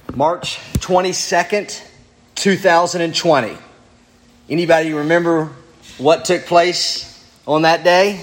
March 22nd, 2020. Anybody remember what took place on that day?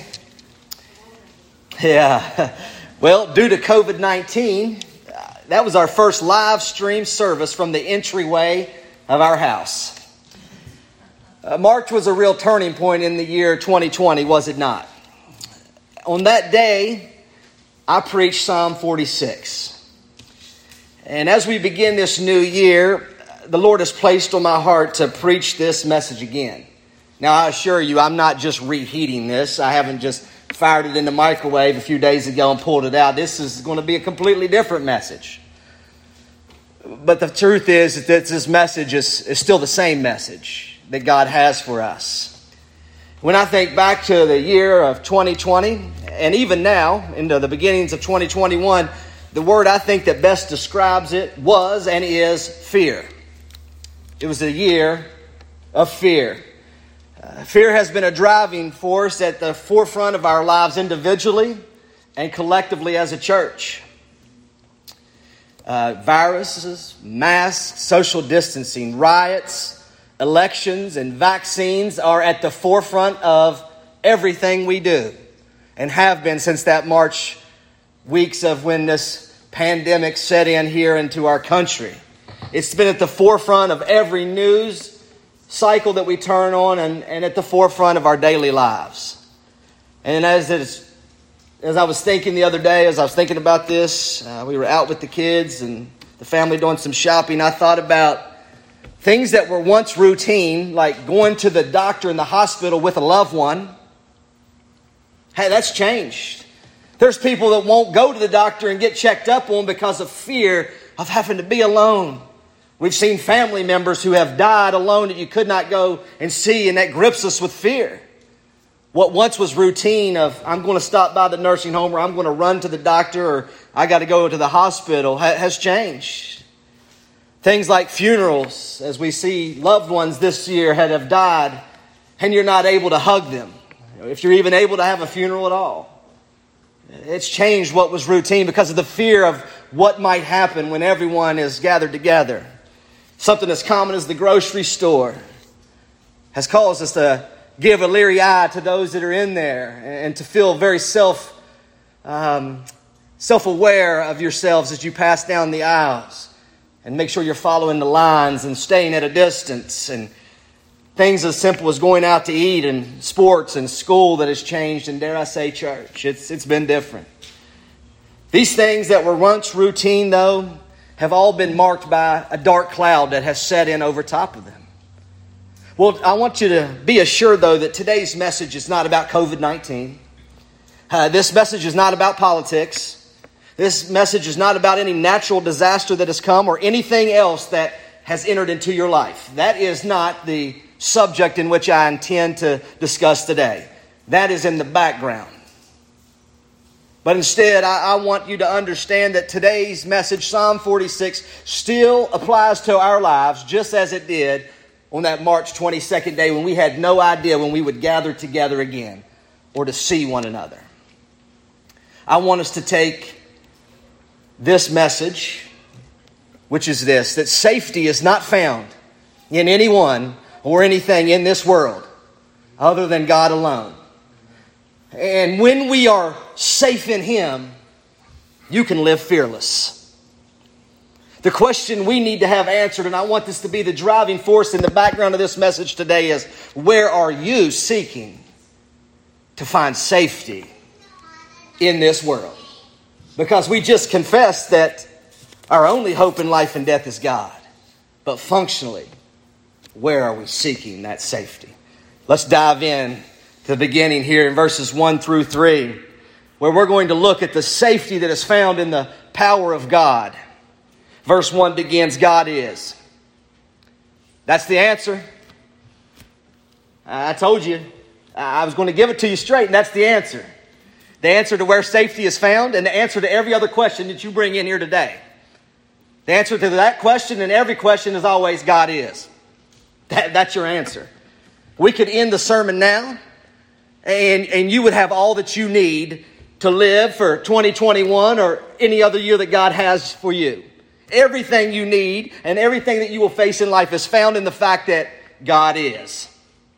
Yeah. Well, due to COVID-19, that was our first live stream service from the entryway of our house. March was a real turning point in the year 2020, was it not? On that day, I preached Psalm 46. And as we begin this new year, the Lord has placed on my heart to preach this message again. Now, I assure you, I'm not just reheating this. I haven't just fired it in the microwave a few days ago and pulled it out. This is going to be a completely different message. But the truth is that this message is still the same message that God has for us. When I think back to the year of 2020, and even now, into the beginnings of 2021, the word I think that best describes it was and is fear. It was a year of fear. Fear has been a driving force at the forefront of our lives individually and collectively as a church. Viruses, masks, social distancing, riots, elections, and vaccines are at the forefront of everything we do and have been since that March weeks of when this pandemic set in here into our country. It's been at the forefront of every news cycle that we turn on and at the forefront of our daily lives. And as I was thinking the other day, as I was thinking about this, we were out with the kids and the family doing some shopping. I thought about things that were once routine, like going to the doctor in the hospital with a loved one. Hey, that's changed. There's people that won't go to the doctor and get checked up on because of fear of having to be alone. We've seen family members who have died alone that you could not go and see, and that grips us with fear. What once was routine of, I'm going to stop by the nursing home, or I'm going to run to the doctor, or I got to go to the hospital, has changed. Things like funerals, as we see loved ones this year have died, and you're not able to hug them, if you're even able to have a funeral at all. It's changed what was routine because of the fear of what might happen when everyone is gathered together. Something as common as the grocery store has caused us to give a leery eye to those that are in there and to feel very self-aware of yourselves as you pass down the aisles, and make sure you're following the lines and staying at a distance, and things as simple as going out to eat and sports and school that has changed, and dare I say church. It's been different. These things that were once routine, though, have all been marked by a dark cloud that has set in over top of them. Well, I want you to be assured, though, that today's message is not about COVID-19. This message is not about politics. This message is not about any natural disaster that has come or anything else that has entered into your life. That is not the subject in which I intend to discuss today. That is in the background. But instead, I want you to understand that today's message, Psalm 46, still applies to our lives just as it did on that March 22nd day when we had no idea when we would gather together again or to see one another. I want us to take this message, which is this, that safety is not found in anyone or anything in this world other than God alone. And when we are safe in Him, you can live fearless. The question we need to have answered, and I want this to be the driving force in the background of this message today, is where are you seeking to find safety in this world? Because we just confessed that our only hope in life and death is God. But functionally, where are we seeking that safety? Let's dive in to the beginning here in verses 1 through 3, where we're going to look at the safety that is found in the power of God. Verse 1 begins, God is. That's the answer. I told you. I was going to give it to you straight, and that's the answer. The answer to where safety is found, and the answer to every other question that you bring in here today. The answer to that question and every question is always God is. That's your answer. We could end the sermon now, and you would have all that you need to live for 2021 or any other year that God has for you. Everything you need and everything that you will face in life is found in the fact that God is.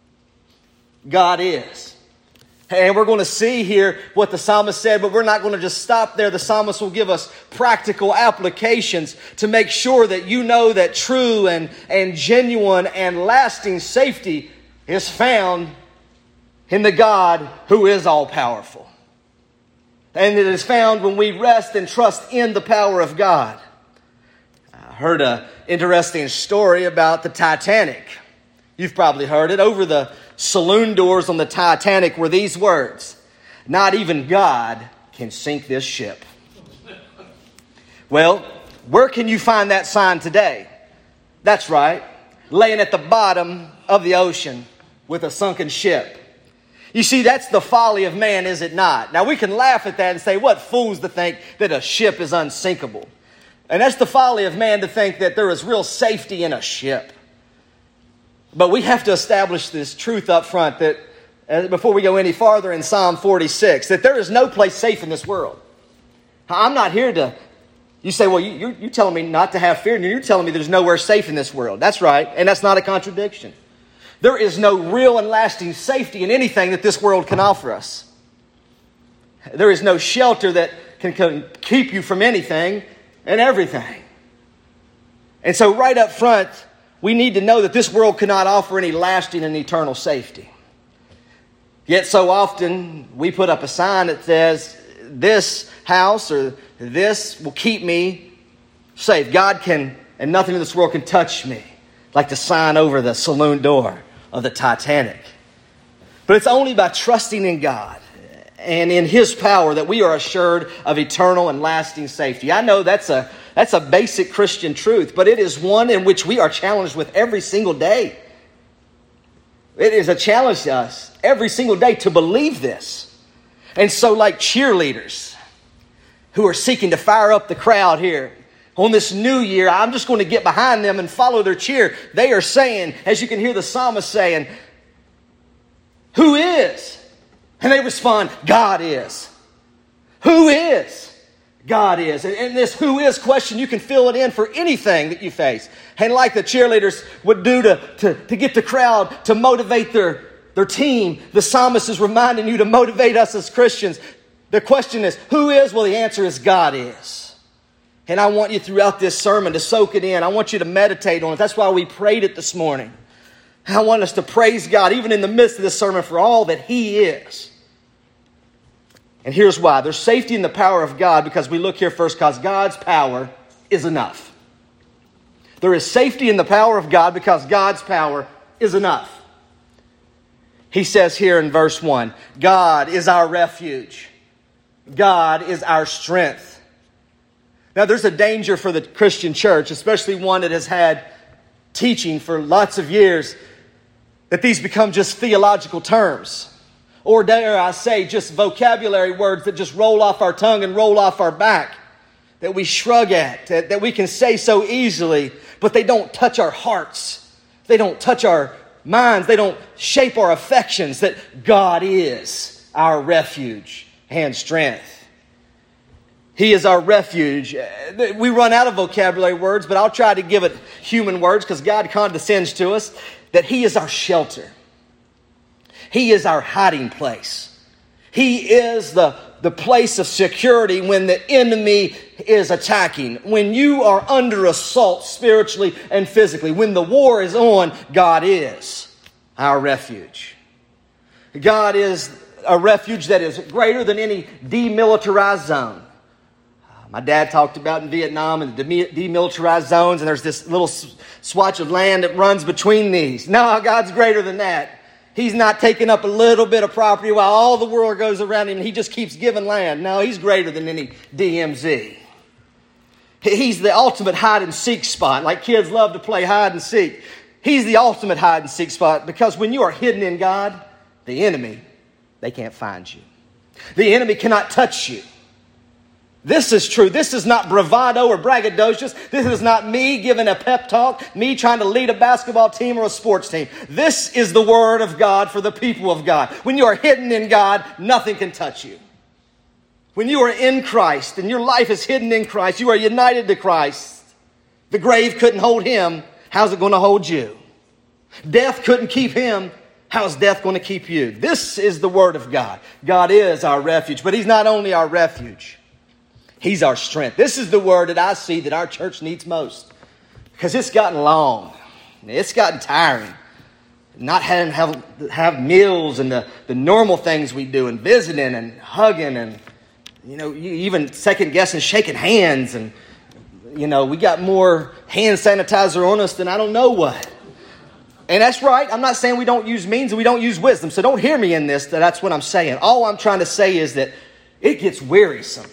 God is. And we're going to see here what the psalmist said, but we're not going to just stop there. The psalmist will give us practical applications to make sure that you know that true and genuine and lasting safety is found in the God who is all-powerful. And it is found when we rest and trust in the power of God. I heard an interesting story about the Titanic. You've probably heard it. Over the saloon doors on the Titanic were these words: "Not even God can sink this ship." Well, where can you find that sign today? That's right, laying at the bottom of the ocean with a sunken ship. You see, that's the folly of man, is it not? Now, we can laugh at that and say, what fools to think that a ship is unsinkable. And that's the folly of man, to think that there is real safety in a ship. But we have to establish this truth up front, that before we go any farther, in Psalm 46, that there is no place safe in this world. I'm not here to... You say, well, you're telling me not to have fear, and you're telling me there's nowhere safe in this world. That's right, and that's not a contradiction. There is no real and lasting safety in anything that this world can offer us. There is no shelter that can keep you from anything and everything. And so right up front, we need to know that this world cannot offer any lasting and eternal safety. Yet so often we put up a sign that says, this house or this will keep me safe. God can, and nothing in this world can touch me, like the sign over the saloon door of the Titanic. But it's only by trusting in God and in His power that we are assured of eternal and lasting safety. I know that's a basic Christian truth, but it is one in which we are challenged with every single day. It is a challenge to us every single day to believe this. And so, like cheerleaders who are seeking to fire up the crowd here on this new year, I'm just going to get behind them and follow their cheer. They are saying, as you can hear the psalmist saying, "Who is?" And they respond, "God is." Who is? God is. And this who is question, you can fill it in for anything that you face. And like the cheerleaders would do to get the crowd to motivate their team, the psalmist is reminding you to motivate us as Christians. The question is, who is? Well, the answer is God is. And I want you throughout this sermon to soak it in. I want you to meditate on it. That's why we prayed it this morning. I want us to praise God, even in the midst of this sermon, for all that He is. And here's why. There's safety in the power of God, because we look here first, because God's power is enough. There is safety in the power of God because God's power is enough. He says here in verse 1, God is our refuge. God is our strength. Now, there's a danger for the Christian church, especially one that has had teaching for lots of years, that these become just theological terms. Or dare I say, just vocabulary words that just roll off our tongue and roll off our back, that we shrug at, that we can say so easily, but they don't touch our hearts. They don't touch our minds. They don't shape our affections, that God is our refuge and strength. He is our refuge. We run out of vocabulary words, but I'll try to give it human words because God condescends to us, that He is our shelter. He is our hiding place. He is the place of security when the enemy is attacking. When you are under assault spiritually and physically. When the war is on, God is our refuge. God is a refuge that is greater than any demilitarized zone. My dad talked about in Vietnam and the demilitarized zones, and there's this little swatch of land that runs between these. No, God's greater than that. He's not taking up a little bit of property while all the world goes around him and He just keeps giving land. No, He's greater than any DMZ. He's the ultimate hide and seek spot. Like kids love to play hide and seek. He's the ultimate hide and seek spot, because when you are hidden in God, the enemy, they can't find you. The enemy cannot touch you. This is true. This is not bravado or braggadocious. This is not me giving a pep talk, me trying to lead a basketball team or a sports team. This is the Word of God for the people of God. When you are hidden in God, nothing can touch you. When you are in Christ and your life is hidden in Christ, you are united to Christ, The grave couldn't hold him. How's it going to hold you? Death couldn't keep him. How's death going to keep you? This is the Word of God. God is our refuge, but He's not only our refuge. He's our strength. This is the word that I see that our church needs most, because it's gotten long. It's gotten tiring. Not having have meals and the normal things we do, and visiting and hugging and, you even second guessing shaking hands, and, we got more hand sanitizer on us than I don't know what. And that's right. I'm not saying we don't use means and we don't use wisdom. So don't hear me in this. That's what I'm saying. All I'm trying to say is that it gets wearisome.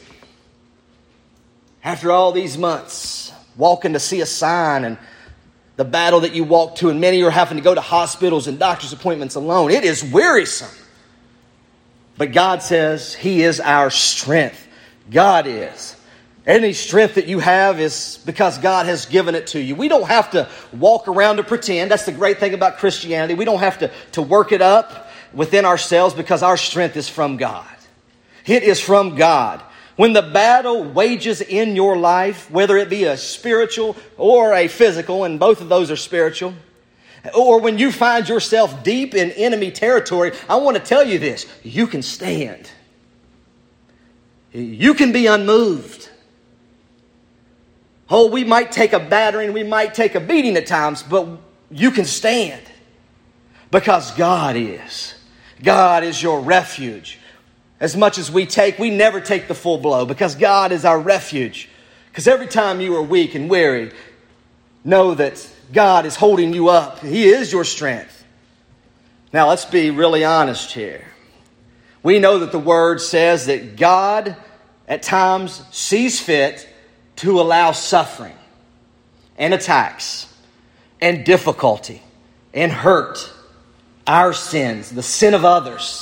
After all these months, walking to see a sign and the battle that you walk to, and many are having to go to hospitals and doctor's appointments alone, it is wearisome. But God says He is our strength. God is. Any strength that you have is because God has given it to you. We don't have to walk around to pretend. That's the great thing about Christianity. We don't have to work it up within ourselves, because our strength is from God. It is from God. When the battle wages in your life, whether it be a spiritual or a physical, and both of those are spiritual, or when you find yourself deep in enemy territory, I want to tell you this: you can stand. You can be unmoved. Oh, we might take a battering, we might take a beating at times, but you can stand, because God is. God is your refuge. As much as we never take the full blow, because God is our refuge. Because every time you are weak and weary, know that God is holding you up. He is your strength. Now, let's be really honest here. We know that the Word says that God at times sees fit to allow suffering and attacks and difficulty and hurt, our sins, the sin of others.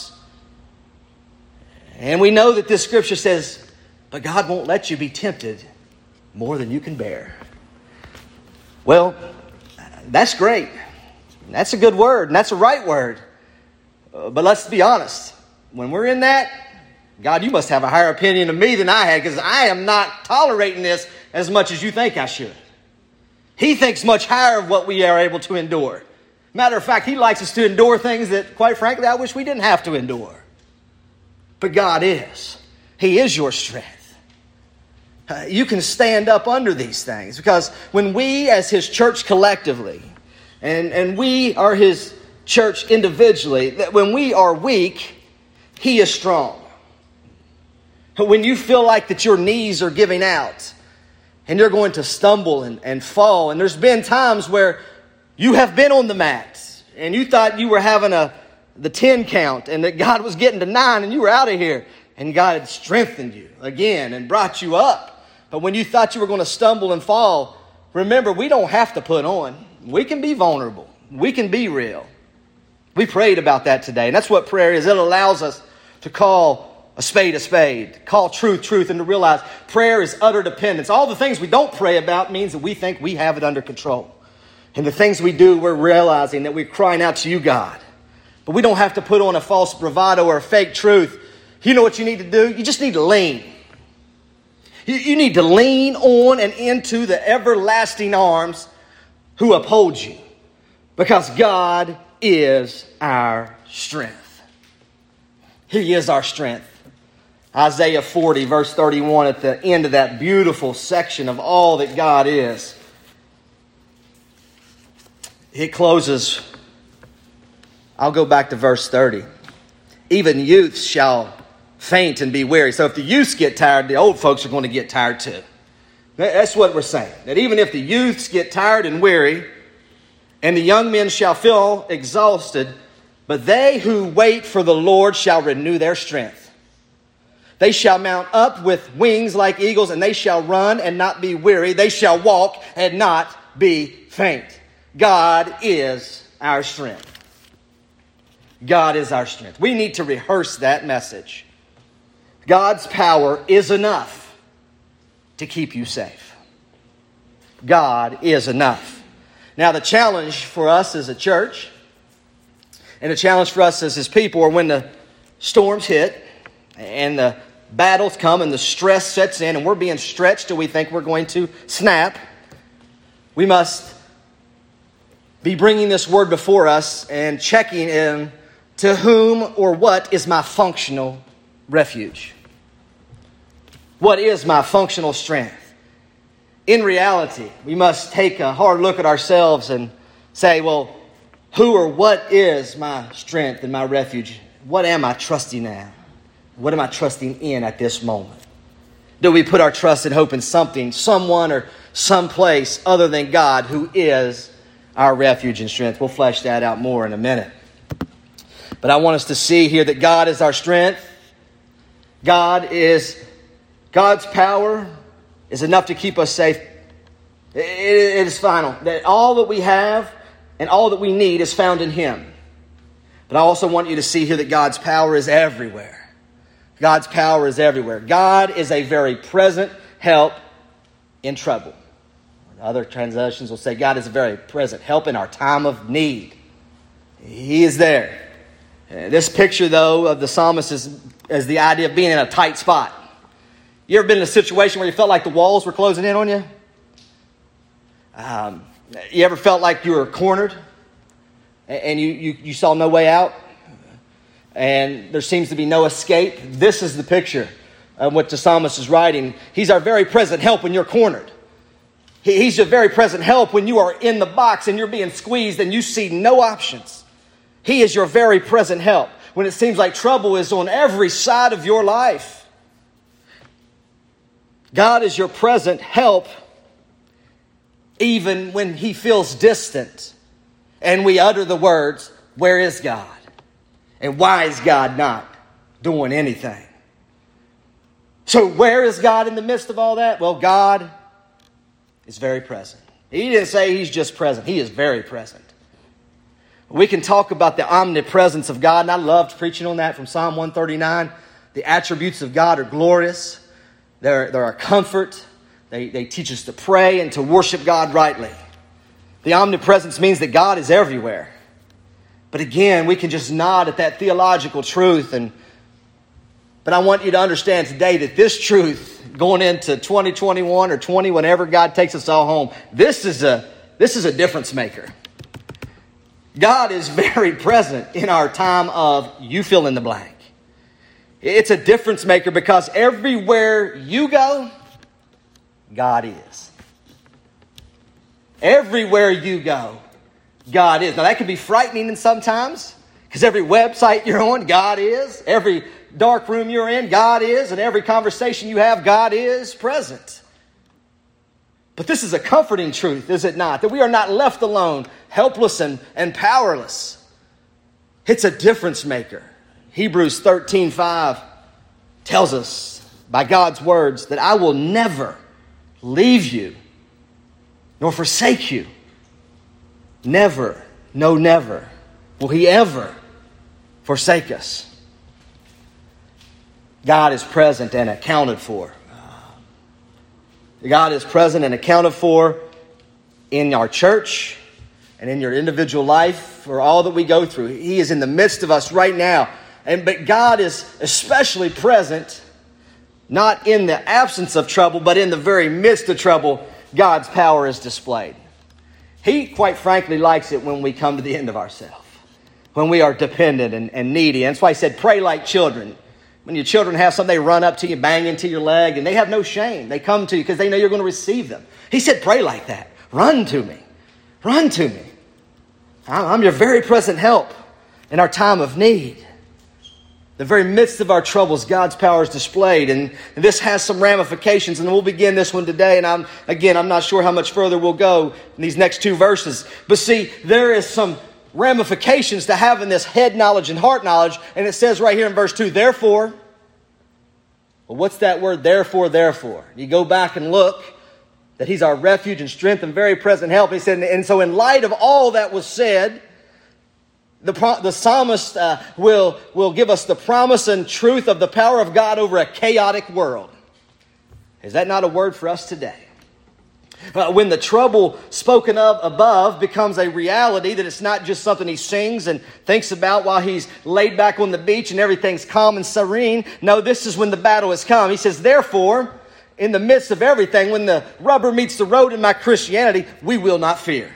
And we know that this scripture says, but God won't let you be tempted more than you can bear. Well, that's great. That's a good word, and that's a right word. But let's be honest. When we're in that, God, you must have a higher opinion of me than I had, because I am not tolerating this as much as you think I should. He thinks much higher of what we are able to endure. Matter of fact, He likes us to endure things that, quite frankly, I wish we didn't have to endure. But God is. He is your strength. You can stand up under these things, because when we as His church collectively, and we are His church individually, that when we are weak, He is strong. When you feel like that your knees are giving out and you're going to stumble and fall, and there's been times where you have been on the mat and you thought you were having the 10 count, and that God was getting to 9 and you were out of here, and God had strengthened you again and brought you up. But when you thought you were going to stumble and fall, remember, we don't have to put on. We can be vulnerable. We can be real. We prayed about that today, and that's what prayer is. It allows us to call a spade, call truth, and to realize prayer is utter dependence. All the things we don't pray about means that we think we have it under control. And the things we do, we're realizing that we're crying out to you, God. But we don't have to put on a false bravado or a fake truth. You know what you need to do? You just need to lean. You need to lean on and into the everlasting arms who uphold you. Because God is our strength. He is our strength. Isaiah 40, verse 31, at the end of that beautiful section of all that God is, it closes. I'll go back to verse 30. Even youths shall faint and be weary. So if the youths get tired, the old folks are going to get tired too. That's what we're saying. That even if the youths get tired and weary, and the young men shall feel exhausted, but they who wait for the Lord shall renew their strength. They shall mount up with wings like eagles, and they shall run and not be weary. They shall walk and not be faint. God is our strength. God is our strength. We need to rehearse that message. God's power is enough to keep you safe. God is enough. Now, the challenge for us as a church, and the challenge for us as His people, are when the storms hit and the battles come and the stress sets in and we're being stretched till we think we're going to snap. we must be bringing this word before us and checking in to whom or what is my functional refuge. What is my functional strength? In reality, we must take a hard look at ourselves and say, well, who or what is my strength and my refuge? What am I trusting now? What am I trusting in at this moment? Do we put our trust and hope in something, someone, or someplace other than God, who is our refuge and strength? We'll flesh that out more in a minute. But I want us to see here that God is our strength. God's power is enough to keep us safe. It is final. That all that we have and all that we need is found in Him. But I also want you to see here that God's power is everywhere. God's power is everywhere. God is a very present help in trouble. Other translations will say God is a very present help in our time of need. He is there. This picture, though, of the psalmist is the idea of being in a tight spot. You ever been in a situation where you felt like the walls were closing in on you? You ever felt like you were cornered and you saw no way out? And there seems to be no escape? This is the picture of what the psalmist is writing. He's our very present help when you're cornered. He's your very present help when you are in the box and you're being squeezed and you see no options. He is your very present help when it seems like trouble is on every side of your life. God is your present help even when He feels distant and we utter the words, where is God? And why is God not doing anything? So where is God in the midst of all that? Well, God is very present. He didn't say He's just present. He is very present. We can talk about the omnipresence of God, and I loved preaching on that from Psalm 139. The attributes of God are glorious. They're a comfort. They teach us to pray and to worship God rightly. The omnipresence means that God is everywhere. But again, we can just nod at that theological truth. But I want you to understand today that this truth, going into 2021 or 20, whenever God takes us all home, this is a difference maker. God is very present in our time of you fill in the blank. It's a difference maker because everywhere you go, God is. Everywhere you go, God is. Now that can be frightening sometimes because every website you're on, God is. Every dark room you're in, God is. And every conversation you have, God is present. But this is a comforting truth, is it not? That we are not left alone, helpless and powerless. It's a difference maker. Hebrews 13:5 tells us by God's words that I will never leave you nor forsake you. Never, no never, will He ever forsake us. God is present and accounted for. God is present and accounted for in our church and in your individual life for all that we go through. He is in the midst of us right now. But God is especially present, not in the absence of trouble, but in the very midst of trouble, God's power is displayed. He, quite frankly, likes it when we come to the end of ourselves, when we are dependent and needy. And that's why He said, pray like children. When your children have something, they run up to you, bang into your leg, and they have no shame. They come to you because they know you're going to receive them. He said, pray like that. Run to me. Run to me. I'm your very present help in our time of need. The very midst of our troubles, God's power is displayed. And this has some ramifications, and we'll begin this one today. And I'm not sure how much further we'll go in these next two verses. But see, there is some ramifications to having this head knowledge and heart knowledge. And it says right here in verse 2, therefore. Well, what's that word, therefore, therefore? You go back and look that He's our refuge and strength and very present help. He said, and so in light of all that was said, the psalmist will give us the promise and truth of the power of God over a chaotic world. Is that not a word for us today? When the trouble spoken of above becomes a reality, that it's not just something he sings and thinks about while he's laid back on the beach and everything's calm and serene. No, this is when the battle has come. He says, therefore, in the midst of everything, when the rubber meets the road in my Christianity, we will not fear.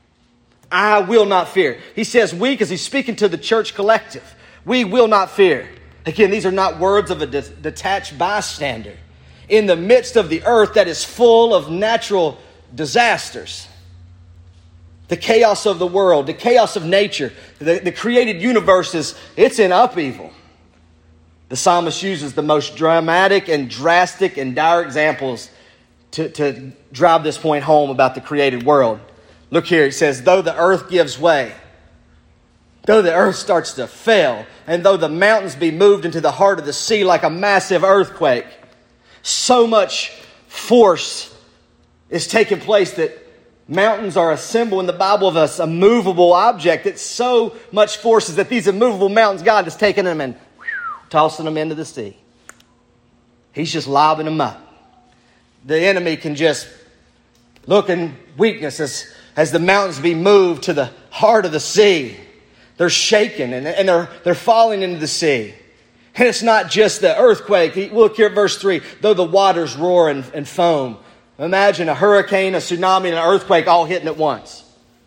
I will not fear. He says we because he's speaking to the church collective. We will not fear. Again, these are not words of a detached bystander. In the midst of the earth that is full of natural disasters, the chaos of the world, the chaos of nature, the created universe it's in upheaval. The psalmist uses the most dramatic and drastic and dire examples to drive this point home about the created world. Look here, it says, though the earth gives way, though the earth starts to fail, and though the mountains be moved into the heart of the sea like a massive earthquake, so much force is taking place that mountains are a symbol in the Bible of a movable object. It's so much force is that these immovable mountains, God is taking them and tossing them into the sea. He's just lobbing them up. The enemy can just look in weakness as the mountains be moved to the heart of the sea. They're shaking and they're falling into the sea. And it's not just the earthquake. Look here at verse 3. Though the waters roar and foam. Imagine a hurricane, a tsunami, and an earthquake all hitting at once.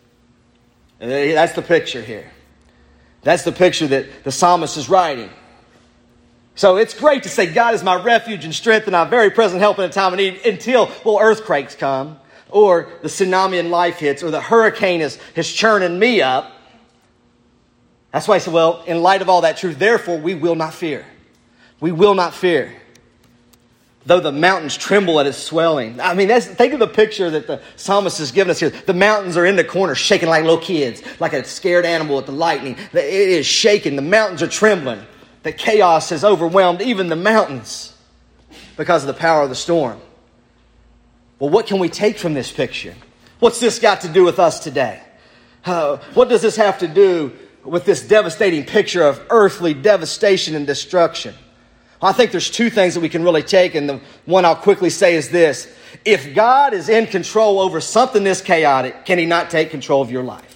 That's the picture here. That's the picture that the psalmist is writing. So it's great to say God is my refuge and strength and I'm very present help in a time of need until, earthquakes come or the tsunami in life hits or the hurricane is churning me up. That's why I said, in light of all that truth, therefore we will not fear. We will not fear. Though the mountains tremble at its swelling. I mean, think of the picture that the psalmist has given us here. The mountains are in the corner shaking like little kids, like a scared animal at the lightning. It is shaking. The mountains are trembling. The chaos has overwhelmed even the mountains because of the power of the storm. Well, what can we take from this picture? What's this got to do with us today? What does this have to do with this devastating picture of earthly devastation and destruction? I think there's two things that we can really take, and the one I'll quickly say is this. If God is in control over something this chaotic, can He not take control of your life?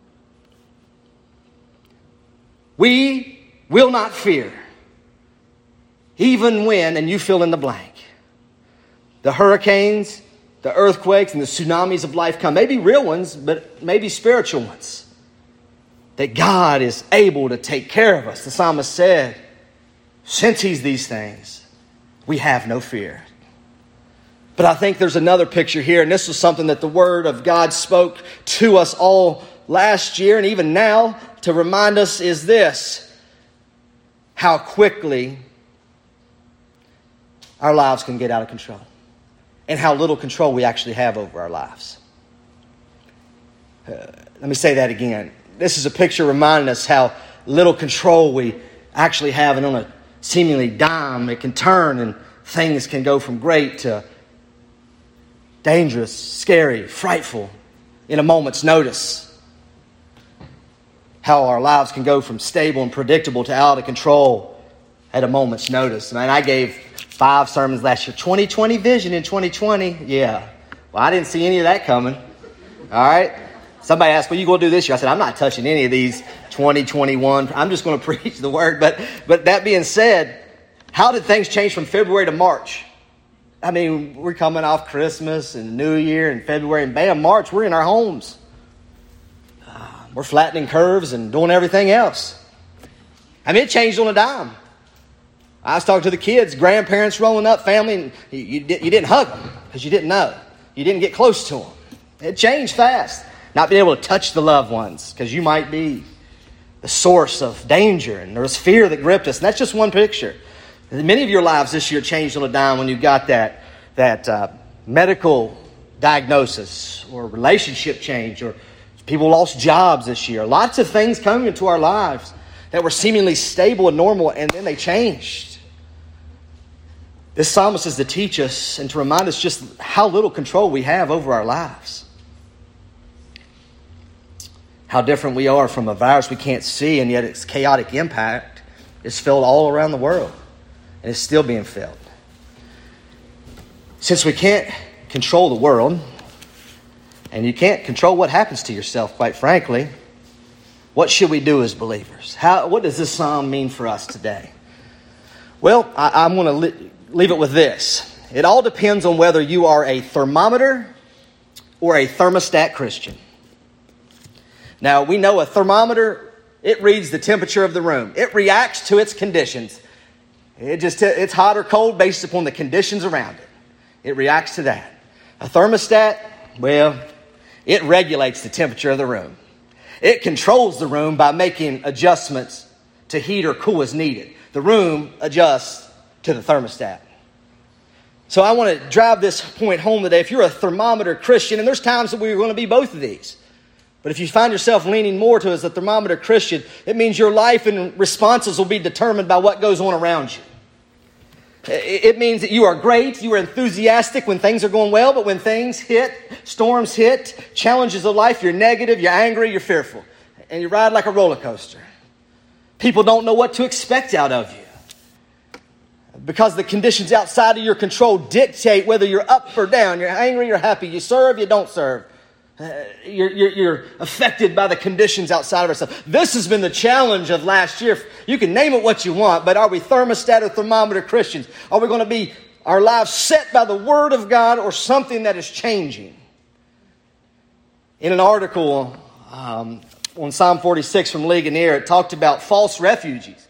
We will not fear, even when, and you fill in the blank, the hurricanes, the earthquakes, and the tsunamis of life come. Maybe real ones, but maybe spiritual ones. That God is able to take care of us. The psalmist said, since He's these things, we have no fear. But I think there's another picture here, and this was something that the Word of God spoke to us all last year, and even now, to remind us is this. How quickly our lives can get out of control. And how little control we actually have over our lives. Let me say that again. This is a picture reminding us how little control we actually have. And on a seemingly dime, it can turn and things can go from great to dangerous, scary, frightful in a moment's notice. How our lives can go from stable and predictable to out of control at a moment's notice. Man, I gave 5 sermons last year. 2020 vision in 2020. Yeah. Well, I didn't see any of that coming. All right. Somebody asked, you going to do this year? I said, I'm not touching any of these 2021. I'm just going to preach the word. But that being said, how did things change from February to March? I mean, we're coming off Christmas and New Year and February, and bam, March, we're in our homes. We're flattening curves and doing everything else. I mean, it changed on a dime. I was talking to the kids, grandparents rolling up, family, and you didn't hug them because you didn't know. You didn't get close to them. It changed fast. Not being able to touch the loved ones because you might be the source of danger, and there was fear that gripped us. And that's just one picture. Many of your lives this year changed on a dime when you got that medical diagnosis or relationship change, or people lost jobs this year. Lots of things coming into our lives that were seemingly stable and normal, and then they changed. This psalmist is to teach us and to remind us just how little control we have over our lives. How different we are from a virus we can't see, and yet its chaotic impact is felt all around the world, and it's still being felt. Since we can't control the world, and you can't control what happens to yourself, quite frankly, what should we do as believers? What does this psalm mean for us today? Well, I'm going to leave it with this. it all depends on whether you are a thermometer or a thermostat Christian. Now, we know a thermometer, it reads the temperature of the room. It reacts to its conditions. It's hot or cold based upon the conditions around it. It reacts to that. A thermostat, well, it regulates the temperature of the room. It controls the room by making adjustments to heat or cool as needed. The room adjusts to the thermostat. So I want to drive this point home today. If you're a thermometer Christian, and there's times that we're going to be both of these, but if you find yourself leaning more to as a thermometer Christian, it means your life and responses will be determined by what goes on around you. It means that you are great, you are enthusiastic when things are going well, but when things hit, storms hit, challenges of life, you're negative, you're angry, you're fearful. And you ride like a roller coaster. People don't know what to expect out of you. Because the conditions outside of your control dictate whether you're up or down. You're angry, you're happy, you serve, you don't serve. You're affected by the conditions outside of ourselves. This has been the challenge of last year. You can name it what you want, but are we thermostat or thermometer Christians? Are we going to be our lives set by the Word of God or something that is changing? In an article on Psalm 46 from Ligonier, it talked about false refuges.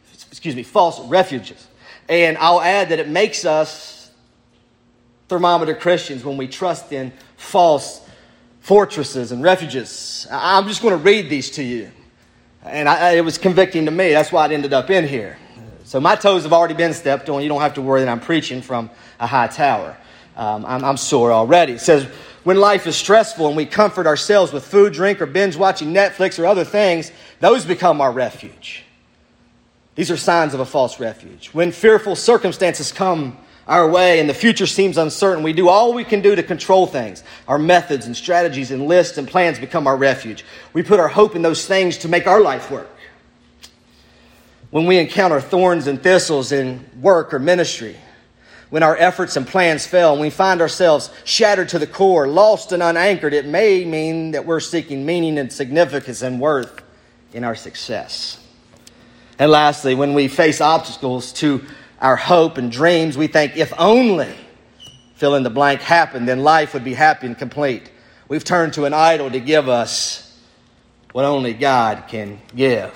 And I'll add that it makes us thermometer Christians when we trust in false fortresses and refuges. I'm just going to read these to you. And it was convicting to me. That's why it ended up in here. So my toes have already been stepped on. You don't have to worry that I'm preaching from a high tower. I'm sore already. It says, when life is stressful and we comfort ourselves with food, drink, or binge watching Netflix or other things, those become our refuge. These are signs of a false refuge. When fearful circumstances come our way and the future seems uncertain, we do all we can do to control things. Our methods and strategies and lists and plans become our refuge. We put our hope in those things to make our life work. When we encounter thorns and thistles in work or ministry, when our efforts and plans fail, and we find ourselves shattered to the core, lost and unanchored, it may mean that we're seeking meaning and significance and worth in our success. And lastly, when we face obstacles to our hope and dreams, we think if only fill in the blank happened, then life would be happy and complete. We've turned to an idol to give us what only God can give.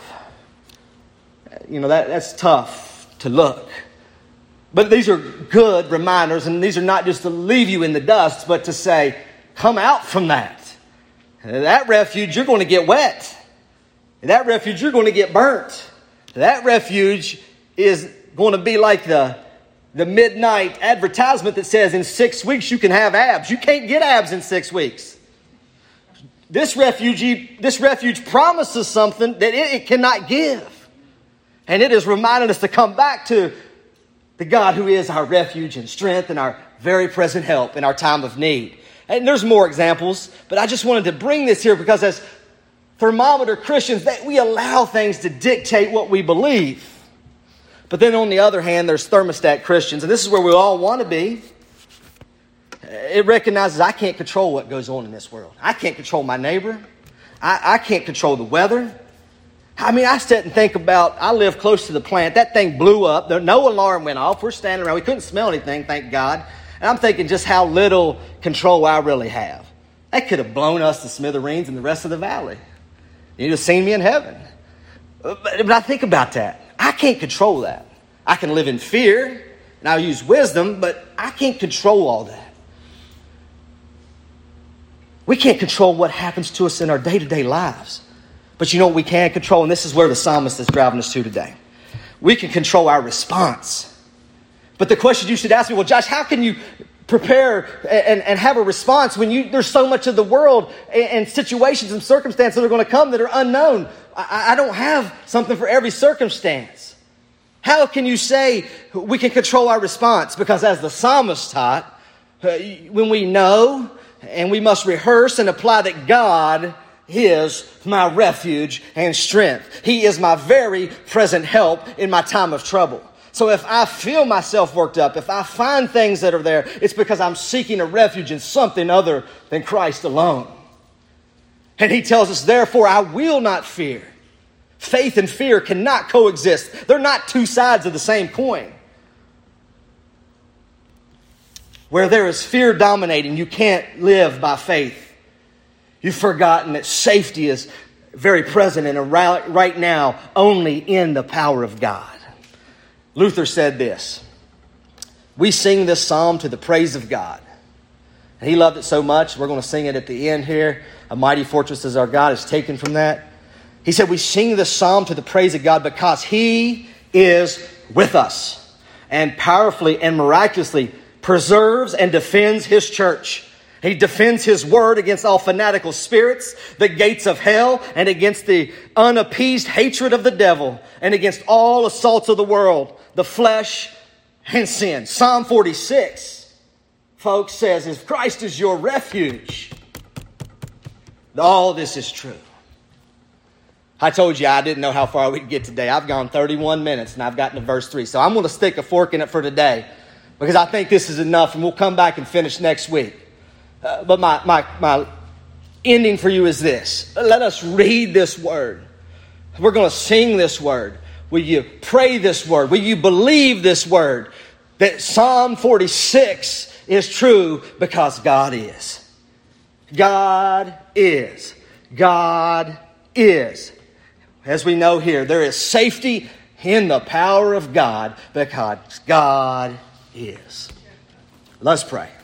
You know, that's tough to look. But these are good reminders, and these are not just to leave you in the dust, but to say, come out from that. That refuge, you're going to get wet. That refuge, you're going to get burnt. That refuge is going to be like the midnight advertisement that says in 6 weeks you can have abs. You can't get abs in 6 weeks. This refuge promises something that it cannot give. And it is reminding us to come back to the God who is our refuge and strength and our very present help in our time of need. And there's more examples, but I just wanted to bring this here because as thermometer Christians, we allow things to dictate what we believe. But then on the other hand, there's thermostat Christians, and this is where we all want to be. It recognizes I can't control what goes on in this world. I can't control my neighbor. I can't control the weather. I mean, I sit and think about, I live close to the plant. That thing blew up. No alarm went off. We're standing around. We couldn't smell anything, thank God. And I'm thinking just how little control I really have. That could have blown us to smithereens in the rest of the valley. You'd have seen me in heaven. But I think about that. I can't control that. I can live in fear, and I'll use wisdom, but I can't control all that. We can't control what happens to us in our day-to-day lives. But you know what we can control? And this is where the psalmist is driving us to today. We can control our response. But the question you should ask me, well, Josh, how can you prepare and have a response when there's so much of the world and situations and circumstances that are going to come that are unknown? I don't have something for every circumstance. How can you say we can control our response? Because as the psalmist taught, when we know and we must rehearse and apply that God is my refuge and strength. He is my very present help in my time of trouble. So if I feel myself worked up, if I find things that are there, it's because I'm seeking a refuge in something other than Christ alone. And he tells us, therefore, I will not fear. Faith and fear cannot coexist. They're not two sides of the same coin. where there is fear dominating, you can't live by faith. You've forgotten that safety is very present and right now only in the power of God. Luther said this: we sing this psalm to the praise of God. And he loved it so much, we're going to sing it at the end here. A mighty fortress is our God is taken from that. He said we sing this psalm to the praise of God because He is with us and powerfully and miraculously preserves and defends His church. He defends His word against all fanatical spirits, the gates of hell, and against the unappeased hatred of the devil, and against all assaults of the world, the flesh, and sin. Psalm 46, folks, says, if Christ is your refuge, all this is true. I told you I didn't know how far we'd get today. I've gone 31 minutes and I've gotten to verse 3. So I'm going to stick a fork in it for today because I think this is enough, and we'll come back and finish next week. But my ending for you is this. Let us read this word. We're going to sing this word. Will you pray this word? Will you believe this word? That Psalm 46 is true because God is. God is. God is. As we know here, there is safety in the power of God because God is. Let's pray.